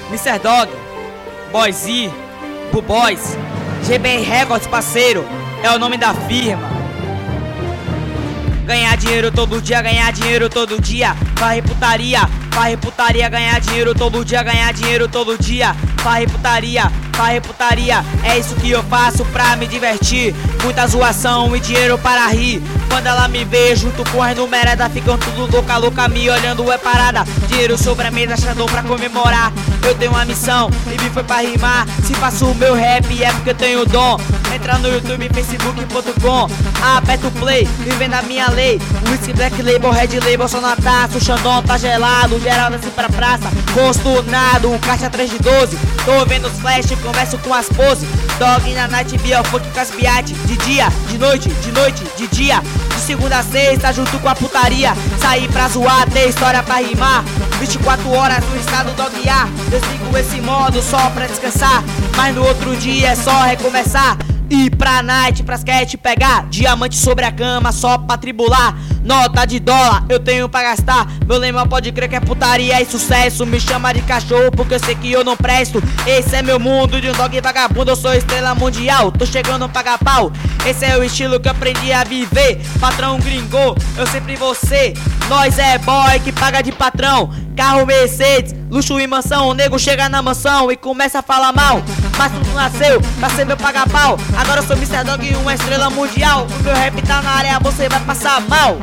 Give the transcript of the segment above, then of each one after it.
Mr. Dog, Boyz, Buboys, GB Records, parceiro, é o nome da firma. Ganhar dinheiro todo dia, ganhar dinheiro todo dia. Farra e putaria, ganhar dinheiro todo dia, ganhar dinheiro todo dia. Farra e putaria, é isso que eu faço pra me divertir. Muita zoação e dinheiro para rir. Quando ela me vê junto com as numeradas, ficam tudo louca, me olhando é parada. Dinheiro sobre a mesa, xandão pra comemorar. Eu tenho uma missão e me foi pra rimar. Se faço o meu rap é porque eu tenho dom. Entra no YouTube, facebook.com, aperta o play, vivendo a minha lei. Whisky, Black Label, Red Label, só na taça. O Xandão tá gelado, geral desce pra praça. Consturnado, caixa 3 de 12. Tô vendo os flash, converso com as poses. Dog na night, via funk com as piates. De dia, de noite, de dia. De segunda a sexta, junto com a putaria. Sair pra zoar, ter história pra rimar. 24 horas no estado Dog A. Desligo esse modo só pra descansar, mas no outro dia é só recomeçar. Ir pra night, pra sketch pegar. Diamante sobre a cama só pra tribular. Nota de dólar eu tenho pra gastar. Meu lema pode crer que é putaria e sucesso. Me chama de cachorro porque eu sei que eu não presto. Esse é meu mundo de um dog vagabundo. Eu sou estrela mundial, tô chegando a pagar pau. Esse é o estilo que eu aprendi a viver. Patrão gringo, eu sempre vou ser. Nós é boy que paga de patrão. Carro Mercedes, luxo e mansão. O nego chega na mansão e começa a falar mal. Mas tudo nasceu pra ser meu paga-pau. Agora eu sou Mr. Dog e uma estrela mundial. O meu rap tá na área, você vai passar mal.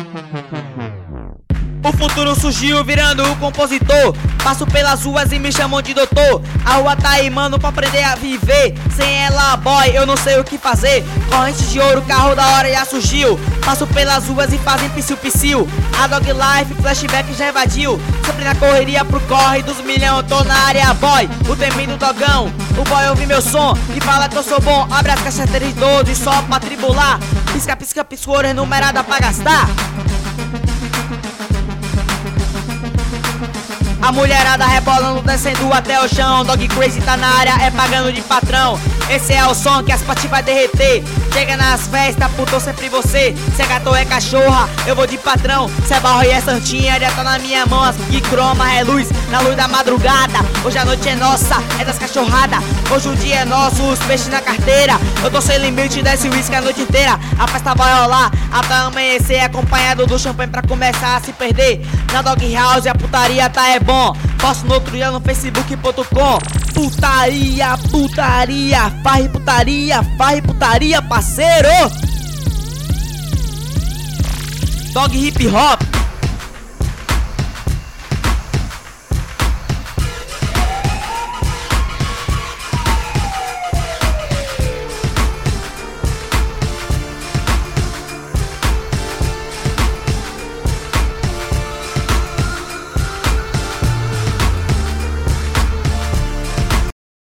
O futuro surgiu virando o compositor. Passo pelas ruas e me chamam de doutor. A rua tá aí, mano, pra aprender a viver. Sem ela, boy, eu não sei o que fazer. Corrente de ouro, carro da hora já surgiu. Passo pelas ruas e fazem psiu-psiu. A Dog Life, flashback já evadiu. Sempre na correria pro corre dos milhão. Tô na área, boy, o temido dogão. O boy ouve meu som e fala que eu sou bom. Abre as caixas 3 de 12 só pra tribular. Pisca, pisca, piscou, enumerada pra gastar. A mulherada rebolando, descendo até o chão. Dog Crazy tá na área, é pagando de patrão. Esse é o som que as patinhas vai derreter. Chega nas festas, puto sempre você. Se é gato é cachorra, eu vou de patrão. Se é barro e é santinha, já tá na minha mão. As que croma é luz, na luz da madrugada. Hoje a noite é nossa, é das cachorradas. Hoje o dia é nosso, os peixes na carteira. Eu tô sem limite, desce o uísque a noite inteira. A festa vai rolar, até amanhecer. Acompanhado do champanhe pra começar a se perder. Na Dog House a putaria tá é bom. Posto no outro dia no facebook.com. Putaria, putaria, farra e putaria, parceiro. Dog Hip Hop.